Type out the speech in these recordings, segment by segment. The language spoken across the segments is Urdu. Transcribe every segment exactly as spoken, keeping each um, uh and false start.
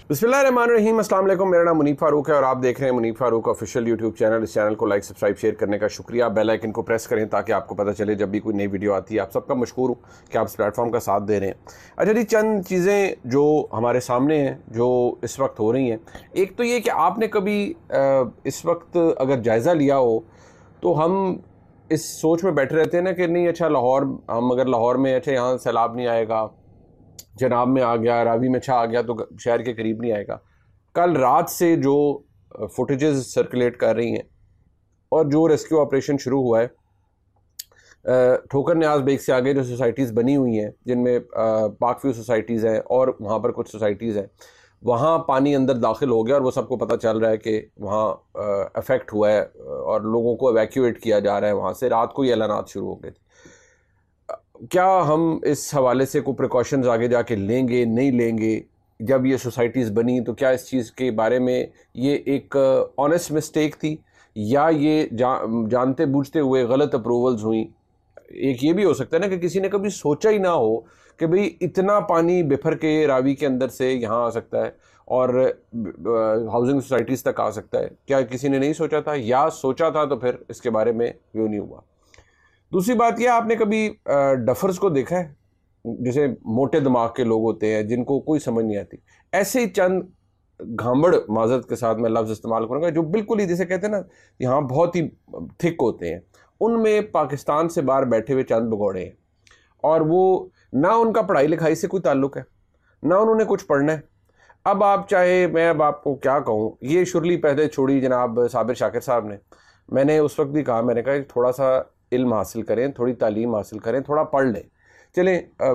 बिस्मिल्लाहिर्रहमानिर्रहीम। अस्सलाम वालेकुम। मेरा नाम मुनीब फारूक है और आप देख रहे हैं Munib Farooq official YouTube channel. इस चैनल को लाइक सब्सक्राइब शेयर करने का शुक्रिया। बेल आइकन को प्रेस करें ताकि आपको पता चले जब भी कोई नई वीडियो आती है। आप सबका मशकूर हूँ कि आप इस प्लेटफॉर्म का साथ दे रहे हैं। अच्छा जी, चंद चीज़ें जो हमारे सामने हैं जो इस वक्त हो रही हैं। एक तो ये कि आपने कभी इस वक्त अगर जायज़ा लिया हो तो हम इस सोच में बैठे रहते हैं ना कि नहीं अच्छा लाहौर, हम अगर लाहौर में अच्छा यहाँ सैलाब नहीं आएगा, जनाब में आ गया, रावी में छा आ गया तो शहर के करीब नहीं आएगा। कल रात से जो फुटेजेस सर्कुलेट कर रही हैं और जो रेस्क्यू ऑपरेशन शुरू हुआ है ठोकर न्याज बेग से आगे जो सोसाइटीज़ बनी हुई हैं जिनमें पाक व्यू सोसाइटीज़ हैं और वहाँ पर कुछ सोसाइटीज़ हैं, वहाँ पानी अंदर दाखिल हो गया और वो सबको पता चल रहा है कि वहाँ अफेक्ट हुआ है और लोगों को एवैक्यूएट किया जा रहा है वहाँ से। रात को ही ऐलानात शुरू हो गए थे। क्या हम इस हवाले से कोई प्रिकॉशंस आगे जाके लेंगे नहीं लेंगे? जब ये सोसाइटीज़ बनी तो क्या इस चीज़ के बारे में ये एक ऑनेस्ट मिस्टेक थी या ये जा, जानते बूझते हुए गलत अप्रूवल्स हुई? एक ये भी हो सकता है ना कि किसी ने कभी सोचा ही ना हो कि भाई इतना पानी बिफर के रावी के अंदर से यहाँ आ सकता है और हाउसिंग सोसाइटीज़ तक आ सकता है। क्या किसी ने नहीं सोचा था, या सोचा था तो फिर इसके बारे में व्यू नहीं हुआ? दूसरी बात यह, आपने कभी डफर्स को देखा है, जैसे मोटे दिमाग के लोग होते हैं जिनको कोई समझ नहीं आती, ऐसे ही चंद घामड़, माजरत के साथ मैं लफ्ज़ इस्तेमाल करूँगा, जो बिल्कुल ही जैसे कहते हैं ना यहाँ बहुत ही थिक होते हैं, उनमें पाकिस्तान से बाहर बैठे हुए चंद भगौड़े हैं और वो ना उनका पढ़ाई लिखाई से कोई ताल्लुक़ है ना उन्होंने कुछ पढ़ना है। अब आप चाहे, मैं अब आपको क्या कहूँ, ये शुरली पैदे छोड़ी जनाब साबिर शाकिर साहब ने, मैंने उस वक्त भी कहा, मैंने कहा थोड़ा सा इल्म हासिल करें, थोड़ी तालीम हासिल करें, थोड़ा पढ़ लें। चलें,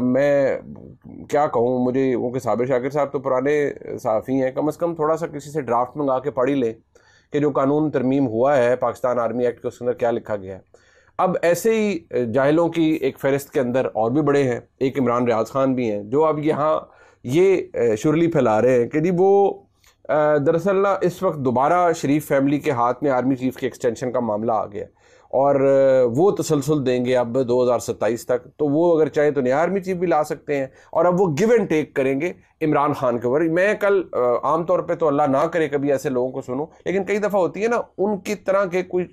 मैं क्या कहूँ, मुझे वो कि साबिर शाकिर साहब तो पुराने सहाफ़ी हैं, कम से कम थोड़ा सा किसी से ड्राफ्ट मंगा के पढ़ ही लें कि जो कानून तरमीम हुआ है पाकिस्तान आर्मी एक्ट के, उसके अंदर क्या लिखा गया है। अब ऐसे ही जाहिलों की एक फ़हरिस्त के अंदर और भी बड़े हैं, एक इमरान रियाज खान भी हैं, जो अब यहाँ ये शुरली फैला रहे हैं कि जी वो दरअसल ना इस वक्त दोबारा शरीफ फैमिली के हाथ में आर्मी चीफ़ के एक्सटेंशन का मामला आ गया और वो तसलसल देंगे अब दो हज़ार सत्ताईस तक, तो वो अगर चाहे तो नया आर्मी चीफ भी ला सकते हैं और अब वो गिव एंड टेक करेंगे इमरान खान के ऊपर। मैं कल आम तौर पे तो अल्लाह ना करे कभी ऐसे लोगों को सुनूं, लेकिन कई दफ़ा होती है ना, उनकी तरह के कुछ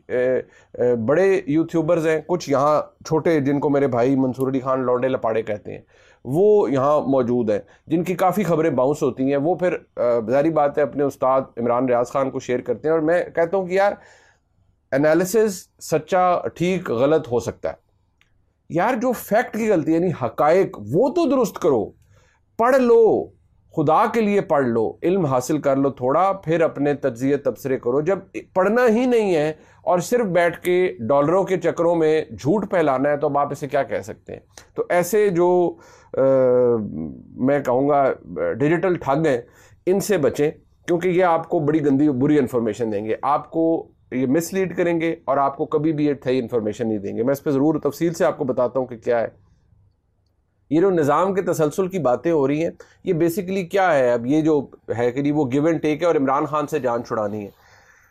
बड़े यूट्यूबर्स हैं, कुछ यहाँ छोटे जिनको मेरे भाई मंसूर अली खान लौंडे लपाड़े कहते हैं, वो यहाँ मौजूद हैं, जिनकी काफ़ी खबरें बाउंस होती हैं। वो फिर ज़ाहिर बात है अपने उस्ताद इमरान रियाज खान को शेयर करते हैं और मैं कहता हूँ कि यार एनालिसिस सच्चा ठीक गलत हो सकता है, यार जो फैक्ट की गलती यानी हकायक वो तो दुरुस्त करो, पढ़ लो, खुदा के लिए पढ़ लो, इल्म हासिल कर लो थोड़ा, फिर अपने तज्जिए तबसरे करो। जब पढ़ना ही नहीं है और सिर्फ बैठ के डॉलरों के चक्करों में झूठ फैलाना है तो अब आप इसे क्या कह सकते हैं? तो ऐसे जो आ, मैं कहूँगा डिजिटल ठग हैं, इनसे बचें, क्योंकि ये आपको बड़ी गंदी बुरी इन्फॉर्मेशन देंगे, आपको ये मिसलीड करेंगे और आपको कभी भी ये सही इन्फॉर्मेशन नहीं देंगे। मैं इस पर ज़रूर तफसील से आपको बताता हूँ कि क्या है ये जो निज़ाम के तसलसल की बातें हो रही हैं, ये बेसिकली क्या है। अब ये जो है कि वो गिव एंड टेक है और इमरान खान से जान छुड़ानी है।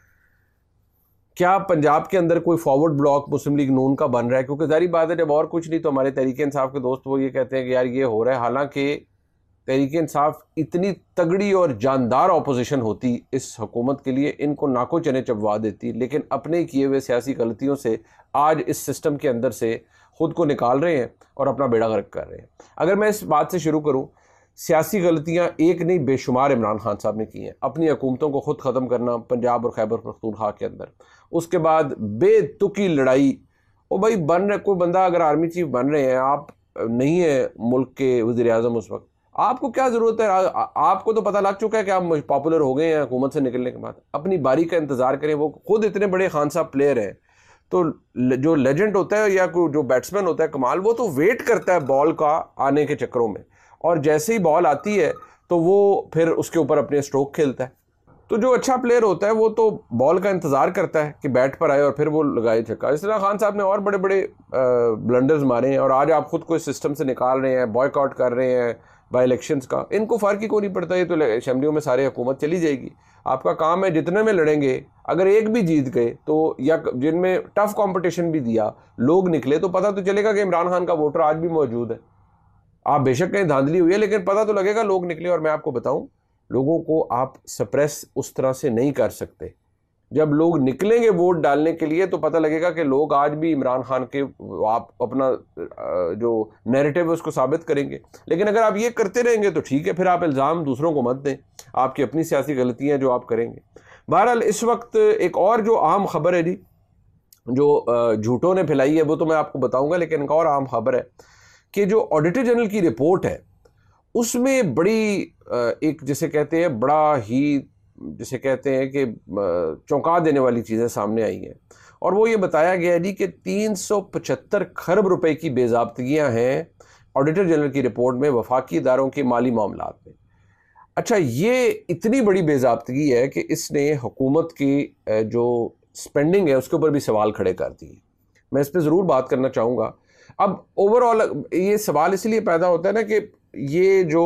क्या पंजाब के अंदर कोई फॉरवर्ड ब्लॉक मुस्लिम लीग नून का बन रहा है? क्योंकि ज़ाहिर बात है जब और कुछ नहीं तो हमारे तहरीक इंसाफ के दोस्त वो ये कहते हैं कि यार ये हो रहा है, हालांकि तहरीक इंसाफ इतनी तगड़ी और जानदार अपोजिशन होती इस हुकूमत के लिए, इनको नाको चने चबवा देती, लेकिन अपने किए हुए सियासी गलतियों से आज इस सिस्टम के अंदर से ख़ुद को निकाल रहे हैं और अपना बेड़ा गर्क कर रहे हैं। अगर मैं इस बात से शुरू करूं, सियासी गलतियां एक नहीं बेशुमार इमरान खान साहब ने की हैं। अपनी हुकूमतों को ख़ुद ख़त्म करना पंजाब और खैबर पख्तूनख्वा के अंदर, उसके बाद बेतुकी लड़ाई। ओ भाई, बन रहे कोई बंदा अगर आर्मी चीफ बन रहे हैं, आप नहीं है मुल्क के वज़ीर आज़म उस वक्त, आपको क्या ज़रूरत है? आ, आपको तो पता लग चुका है कि आप पॉपुलर हो गए हैं हुकूमत से निकलने के बाद। अपनी बारी का इंतज़ार करें। वो खुद इतने बड़े खान साहब प्लेयर हैं, तो जो लेजेंड होता है या कोई जो बैट्समैन होता है कमाल, वो तो वेट करता है बॉल का आने के चक्करों में, और जैसे ही बॉल आती है तो वो फिर उसके ऊपर अपने स्ट्रोक खेलता है। तो जो अच्छा प्लेयर होता है वो तो बॉल का इंतज़ार करता है कि बैट पर आए और फिर वो लगाए छक्का। इस तरह खान साहब ने और बड़े बड़े ब्लंडर्स मारे हैं और आज आप खुद को इस सिस्टम से निकाल रहे हैं, बॉयकॉट कर रहे हैं बाई इलेक्शंस का। इनको फ़र्क ही को नहीं पड़ता, ये तो असेंबलियों में सारी हुकूमत चली जाएगी। आपका काम है जितने में लड़ेंगे, अगर एक भी जीत गए तो, या जिनमें टफ कंपटीशन भी दिया, लोग निकले, तो पता तो चलेगा कि इमरान खान का वोटर आज भी मौजूद है। आप बेशक कहीं धांधली हुई है, लेकिन पता तो लगेगा लोग निकले। और मैं आपको बताऊं, لوگوں کو آپ سپریس اس طرح سے نہیں کر سکتے. جب لوگ نکلیں گے ووٹ ڈالنے کے لیے تو پتہ لگے گا کہ لوگ آج بھی عمران خان کے آپ اپنا جو نیریٹو ہے اس کو ثابت کریں گے. لیکن اگر آپ یہ کرتے رہیں گے تو ٹھیک ہے, پھر آپ الزام دوسروں کو مت دیں, آپ کی اپنی سیاسی غلطیاں جو آپ کریں گے. بہرحال اس وقت ایک اور جو عام خبر ہے جی, جو جھوٹوں نے پھیلائی ہے وہ تو میں آپ کو بتاؤں گا, لیکن ایک اور عام خبر ہے کہ جو آڈیٹر جنرل کی رپورٹ ہے اس میں بڑی ایک جسے کہتے ہیں بڑا ہی جسے کہتے ہیں کہ چونکا دینے والی چیزیں سامنے آئی ہیں, اور وہ یہ بتایا گیا ہے جی کہ تین سو پچہتر کھرب روپے کی بے ضابطگیاں ہیں آڈیٹر جنرل کی رپورٹ میں وفاقی اداروں کے مالی معاملات میں. اچھا, یہ اتنی بڑی بے ضابطگی ہے کہ اس نے حکومت کی جو سپینڈنگ ہے اس کے اوپر بھی سوال کھڑے کر دیے. میں اس پہ ضرور بات کرنا چاہوں گا. اب اوور آل یہ سوال اس لیے پیدا ہوتا ہے نا کہ یہ جو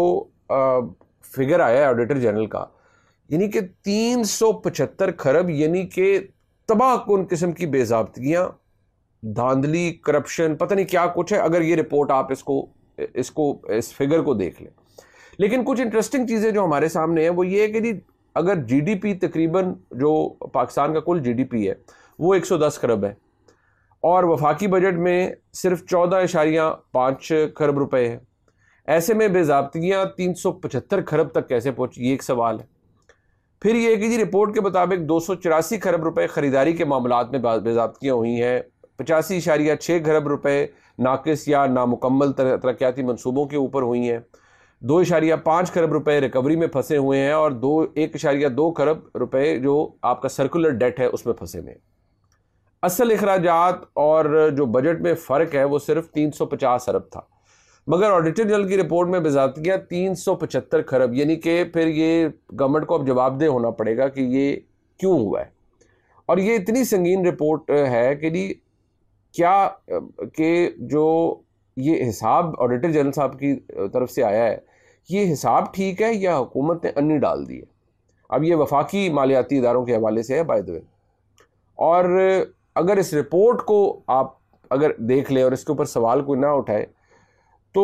فگر آیا ہے آڈیٹر جنرل کا, یعنی کہ تین سو پچہتر کھرب, یعنی کہ تباہ کن قسم کی بے ضابطگیاں, دھاندلی, کرپشن, پتہ نہیں کیا کچھ ہے اگر یہ رپورٹ آپ اس کو اس کو اس فگر کو دیکھ لیں. لیکن کچھ انٹرسٹنگ چیزیں جو ہمارے سامنے ہیں وہ یہ ہے کہ جی اگر جی ڈی پی تقریباً جو پاکستان کا کل جی ڈی پی ہے وہ ایک سو دس کھرب ہے, اور وفاقی بجٹ میں صرف چودہ اشاریہ پانچ کھرب روپے ہے, ایسے میں بے ضابطگیاں تین سو پچہتر کھرب تک کیسے پہنچی, یہ ایک سوال ہے. پھر یہ کہ جی رپورٹ کے مطابق دو سو چوراسی کھرب روپے خریداری کے معاملات میں بے ضابطگیاں ہوئی ہیں, پچاسی اشاریہ چھ کھرب روپے ناقص یا نامکمل ترقیاتی منصوبوں کے اوپر ہوئی ہیں, دو اشاریہ پانچ کھرب روپے ریکوری میں پھنسے ہوئے ہیں, اور دو ایک اشاریہ دو کھرب روپے جو آپ کا سرکولر ڈیٹ ہے اس میں پھنسے ہوئے ہیں. اصل اخراجات اور جو بجٹ میں فرق ہے وہ صرف تین سو پچاس ارب تھا, مگر آڈیٹر جنرل کی رپورٹ میں بے ضابطگیاں تین سو پچہتر کھرب, یعنی کہ پھر یہ گورنمنٹ کو اب جواب دہ ہونا پڑے گا کہ یہ کیوں ہوا ہے. اور یہ اتنی سنگین رپورٹ ہے کہ جی کیا کہ جو یہ حساب آڈیٹر جنرل صاحب کی طرف سے آیا ہے یہ حساب ٹھیک ہے یا حکومت نے انی ڈال دی ہے. اب یہ وفاقی مالیاتی اداروں کے حوالے سے ہے بائی دی وے, اور اگر اس رپورٹ کو آپ اگر دیکھ لیں اور اس کے اوپر سوال کوئی نہ اٹھائے تو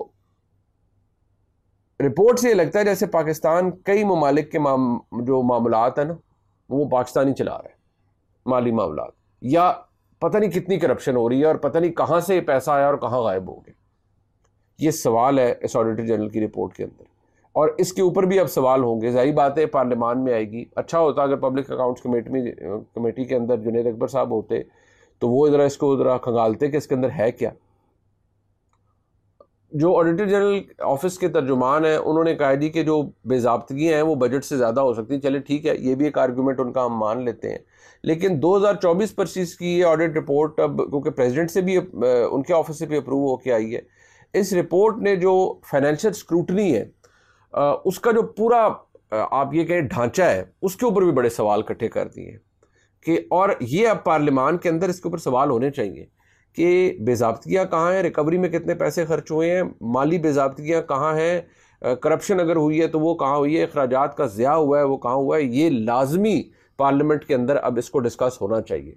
رپورٹ سے یہ لگتا ہے جیسے پاکستان کئی ممالک کے معام جو معاملات ہیں نا وہ پاکستانی چلا رہا ہے مالی معاملات, یا پتہ نہیں کتنی کرپشن ہو رہی ہے اور پتہ نہیں کہاں سے پیسہ آیا اور کہاں غائب ہو گیا. یہ سوال ہے اس آڈیٹر جنرل کی رپورٹ کے اندر, اور اس کے اوپر بھی اب سوال ہوں گے. ظاہر بات ہے پارلیمان میں آئے گی. اچھا ہوتا اگر پبلک اکاؤنٹس کمیٹی میں کمیٹی کے اندر جنید اکبر صاحب ہوتے تو وہ ذرا اس کو ذرا کھنگالتے کہ اس کے اندر ہے کیا. جو آڈیٹر جنرل آفس کے ترجمان ہیں انہوں نے کہا جی کہ جو بے ضابطگیاں ہیں وہ بجٹ سے زیادہ ہو سکتی ہیں. چلے ٹھیک ہے, یہ بھی ایک آرگومنٹ ان کا ہم مان لیتے ہیں, لیکن دو ہزار چوبیس پچیس کی یہ آڈٹ رپورٹ اب کیونکہ پریزیڈنٹ سے بھی ان کے آفس سے بھی اپروو ہو کے آئی ہے, اس رپورٹ نے جو فائنینشیل اسکروٹنی ہے اس کا جو پورا آپ یہ کہیں ڈھانچہ ہے اس کے اوپر بھی بڑے سوال اکٹھے کر دیے کہ, اور یہ اب پارلیمان کے اندر اس کے اوپر سوال ہونے چاہیے کہ بے ضابطگیاں کہاں ہیں, ریکوری میں کتنے پیسے خرچ ہوئے ہیں, مالی بے ضابطگیاں کہاں ہیں, کرپشن اگر ہوئی ہے تو وہ کہاں ہوئی ہے, اخراجات کا ضیاع ہوا ہے وہ کہاں ہوا ہے. یہ لازمی پارلیمنٹ کے اندر اب اس کو ڈسکس ہونا چاہیے.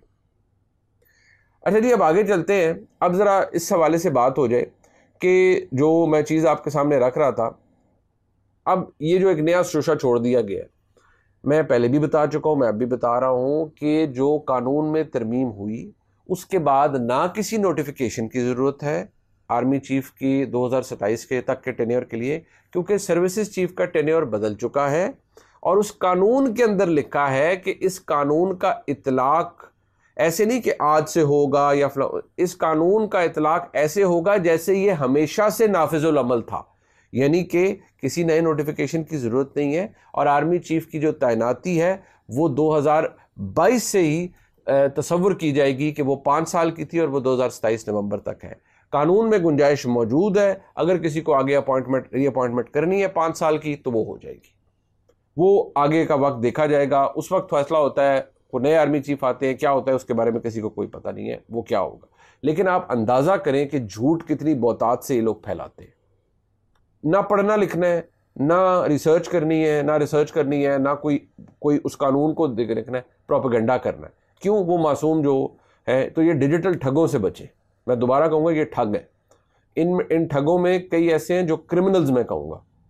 اچھا جی اب آگے چلتے ہیں. اب ذرا اس حوالے سے بات ہو جائے کہ جو میں چیز آپ کے سامنے رکھ رہا تھا, اب یہ جو ایک نیا شوشہ چھوڑ دیا گیا ہے, میں پہلے بھی بتا چکا ہوں, میں اب بھی بتا رہا ہوں کہ جو قانون میں ترمیم ہوئی اس کے بعد نہ کسی نوٹیفیکیشن کی ضرورت ہے آرمی چیف کی دو ہزار ستائیس کے تک کے ٹینیور کے لیے, کیونکہ سروسز چیف کا ٹینیور بدل چکا ہے, اور اس قانون کے اندر لکھا ہے کہ اس قانون کا اطلاق ایسے نہیں کہ آج سے ہوگا یا فلاں, اس قانون کا اطلاق ایسے ہوگا جیسے یہ ہمیشہ سے نافذ العمل تھا, یعنی کہ کسی نئے نوٹیفیکیشن کی ضرورت نہیں ہے. اور آرمی چیف کی جو تعیناتی ہے وہ دو ہزار بائیس سے ہی تصور کی جائے گی کہ وہ پانچ سال کی تھی اور وہ دو ہزار ستائیس نومبر تک ہے. قانون میں گنجائش موجود ہے, اگر کسی کو آگے اپوائنٹمنٹ ری اپوائنٹمنٹ کرنی ہے پانچ سال کی تو وہ ہو جائے گی, وہ آگے کا وقت دیکھا جائے گا, اس وقت فیصلہ ہوتا ہے. وہ نئے آرمی چیف آتے ہیں, کیا ہوتا ہے اس کے بارے میں کسی کو کوئی پتہ نہیں ہے وہ کیا ہوگا, لیکن آپ اندازہ کریں کہ جھوٹ کتنی بہتات سے یہ لوگ پھیلاتے ہیں. نہ پڑھنا لکھنا ہے, نہ ریسرچ کرنی ہے, نہ ریسرچ کرنی ہے, نہ کوئی کوئی اس قانون کو دیکھنا ہے, پروپیگنڈا کرنا ہے. کیوں؟ وہ معصوم جو ہے, تو یہ ڈیجیٹل ٹھگوں سے بچیں. میں دوبارہ کہوں گا یہ ٹھگ ہیں. ان ان ٹھگوں میں کئی ایسے ہیں جو کرمنلز میں کہوں گا,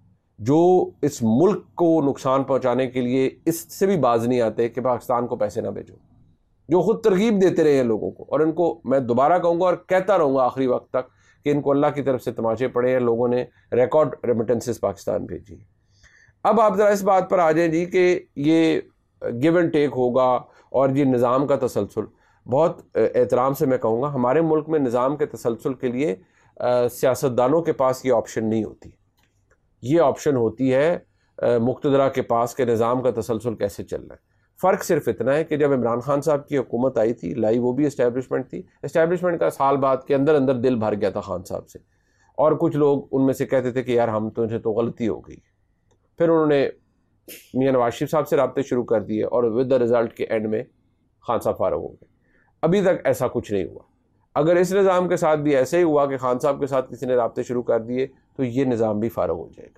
جو اس ملک کو نقصان پہنچانے کے لیے اس سے بھی باز نہیں آتے کہ پاکستان کو پیسے نہ بھیجو، جو خود ترغیب دیتے رہے ہیں لوگوں کو. اور ان کو میں دوبارہ کہوں گا اور کہتا رہوں گا آخری وقت تک کہ ان کو اللہ کی طرف سے تماشے پڑے ہیں، لوگوں نے ریکارڈ ریمیٹنسز پاکستان بھیجی. اب آپ ذرا اس بات پر آ جائیں جی کہ یہ گیو اینڈ ٹیک ہوگا اور یہ نظام کا تسلسل. بہت احترام سے میں کہوں گا ہمارے ملک میں نظام کے تسلسل کے لیے سیاستدانوں کے پاس یہ آپشن نہیں ہوتی. یہ آپشن ہوتی ہے مقتدرہ کے پاس کہ نظام کا تسلسل کیسے چل رہا ہے. فرق صرف اتنا ہے کہ جب عمران خان صاحب کی حکومت آئی تھی، لائی وہ بھی اسٹیبلشمنٹ تھی. اسٹیبلشمنٹ کا سال بعد کے اندر اندر دل بھر گیا تھا خان صاحب سے، اور کچھ لوگ ان میں سے کہتے تھے کہ یار ہم تو تو غلطی ہو گئی. پھر انہوں نے میاں نواز شریف صاحب سے رابطے شروع کر دیے اور ود دا رزلٹ کے اینڈ میں خان صاحب فارغ ہو گئے. ابھی تک ایسا کچھ نہیں ہوا. اگر اس نظام کے ساتھ بھی ایسے ہی ہوا کہ خان صاحب کے ساتھ کسی نے رابطے شروع کر دیے تو یہ نظام بھی فارغ ہو جائے گا.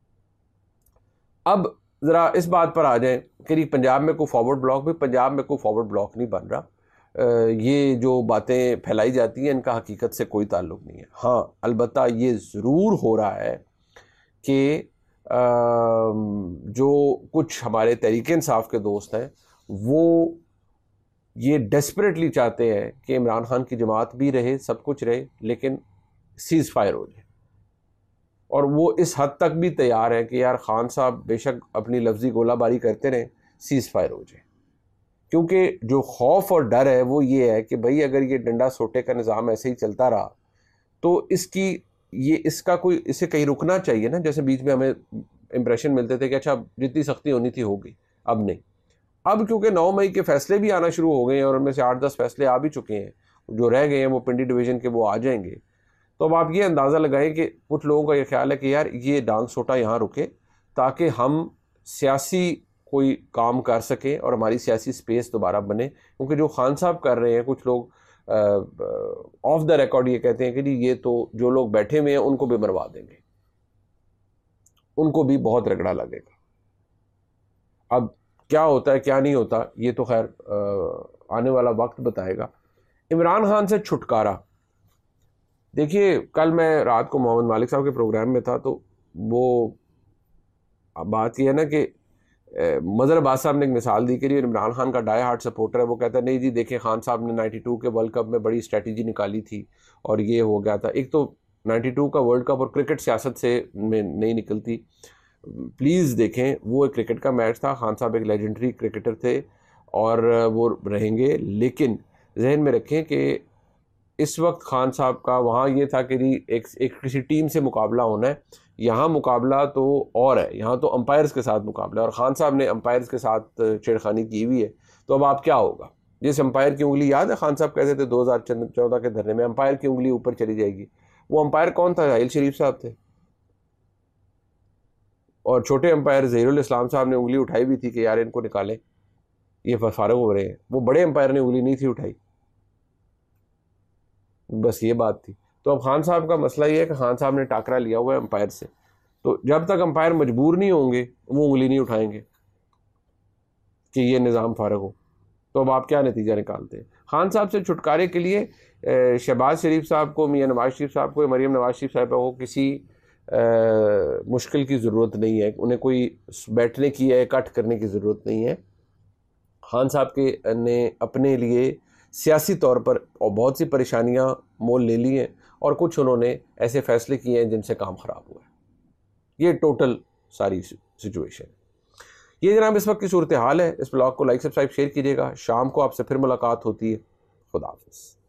اب ذرا اس بات پر آ جائیں کہ پنجاب میں کوئی فارورڈ بلاک، بھی پنجاب میں کوئی فارورڈ بلاک نہیں بن رہا. یہ جو باتیں پھیلائی جاتی ہیں ان کا حقیقت سے کوئی تعلق نہیں ہے. ہاں البتہ یہ ضرور ہو رہا ہے کہ جو کچھ ہمارے تحریک انصاف کے دوست ہیں وہ یہ ڈیسپریٹلی چاہتے ہیں کہ عمران خان کی جماعت بھی رہے، سب کچھ رہے، لیکن سیز فائر ہو جائے. اور وہ اس حد تک بھی تیار ہے کہ یار خان صاحب بے شک اپنی لفظی گولہ باری کرتے رہیں، سیز فائر ہو جائے. کیونکہ جو خوف اور ڈر ہے وہ یہ ہے کہ بھئی اگر یہ ڈنڈا سوٹے کا نظام ایسے ہی چلتا رہا تو اس کی یہ اس کا کوئی اسے کہیں رکنا چاہیے نا. جیسے بیچ میں ہمیں امپریشن ملتے تھے کہ اچھا جتنی سختی ہونی تھی ہوگی، اب نہیں. اب کیونکہ نو مئی کے فیصلے بھی آنا شروع ہو گئے ہیں اور ان میں سے آٹھ دس فیصلے آ بھی چکے ہیں، جو رہ گئے ہیں وہ پنڈی ڈویژن کے وہ آ جائیں گے. تو اب آپ یہ اندازہ لگائیں کہ کچھ لوگوں کا یہ خیال ہے کہ یار یہ ڈانگ سوٹا یہاں رکے تاکہ ہم سیاسی کوئی کام کر سکیں اور ہماری سیاسی سپیس دوبارہ بنے. کیونکہ جو خان صاحب کر رہے ہیں، کچھ لوگ آف دا ریکارڈ یہ کہتے ہیں کہ جی یہ تو جو لوگ بیٹھے ہوئے ہیں ان کو بھی مروا دیں گے، ان کو بھی بہت رگڑا لگے گا. اب کیا ہوتا ہے کیا نہیں ہوتا یہ تو خیر آنے والا وقت بتائے گا. عمران خان سے چھٹکارا، دیکھیے کل میں رات کو محمد مالک صاحب کے پروگرام میں تھا تو وہ بات یہ ہے نا کہ مظہر عباس صاحب نے ایک مثال دی کہ جی عمران خان کا ڈائی ہارٹ سپورٹر ہے. وہ کہتا ہے نہیں جی دیکھیں خان صاحب نے نائنٹی ٹو کے ورلڈ کپ میں بڑی اسٹریٹجی نکالی تھی اور یہ ہو گیا تھا. ایک تو نائنٹی ٹو کا ورلڈ کپ اور کرکٹ سیاست سے میں نہیں نکلتی. پلیز دیکھیں وہ ایک کرکٹ کا میچ تھا، خان صاحب ایک لیجنڈری کرکٹر تھے اور وہ رہیں گے. لیکن ذہن میں رکھیں کہ اس وقت خان صاحب کا وہاں یہ تھا کہ ایک ایک کسی ٹیم سے مقابلہ ہونا ہے، یہاں مقابلہ تو اور ہے، یہاں تو امپائرز کے ساتھ مقابلہ ہے اور خان صاحب نے امپائرز کے ساتھ چھیڑخانی کی ہوئی ہے. تو اب آپ کیا ہوگا؟ جس امپائر کی انگلی یاد ہے خان صاحب کہتے تھے دو ہزار چودہ کے دھرنے میں امپائر کی انگلی اوپر چلی جائے گی. وہ امپائر کون تھا؟ عائل شریف صاحب تھے. اور چھوٹے امپائر ظہیر الاسلام صاحب نے انگلی اٹھائی بھی تھی کہ یار ان کو نکالیں، یہ فارغ ہو رہے ہیں. وہ بڑے امپائر نے انگلی نہیں تھی اٹھائی، بس یہ بات تھی. تو اب خان صاحب کا مسئلہ یہ ہے کہ خان صاحب نے ٹاکرا لیا ہوا ہے امپائر سے، تو جب تک امپائر مجبور نہیں ہوں گے وہ انگلی نہیں اٹھائیں گے کہ یہ نظام فارغ ہو. تو اب آپ کیا نتیجہ نکالتے ہیں؟ خان صاحب سے چھٹکارے کے لیے شہباز شریف صاحب کو، میاں نواز شریف صاحب کو، مریم نواز شریف صاحب کو کسی مشکل کی ضرورت نہیں ہے، انہیں کوئی بیٹھنے کی ہے کٹ کرنے کی ضرورت نہیں ہے. خان صاحب کے نے اپنے لیے سیاسی طور پر بہت سی پریشانیاں مول لے لی ہیں اور کچھ انہوں نے ایسے فیصلے کیے ہیں جن سے کام خراب ہوا ہے. یہ ٹوٹل ساری سچویشن. یہ جناب اس وقت کی صورتحال ہے. اس بلاگ کو لائک سبسکرائب شیئر کیجیے گا. شام کو آپ سے پھر ملاقات ہوتی ہے. خدا حافظ.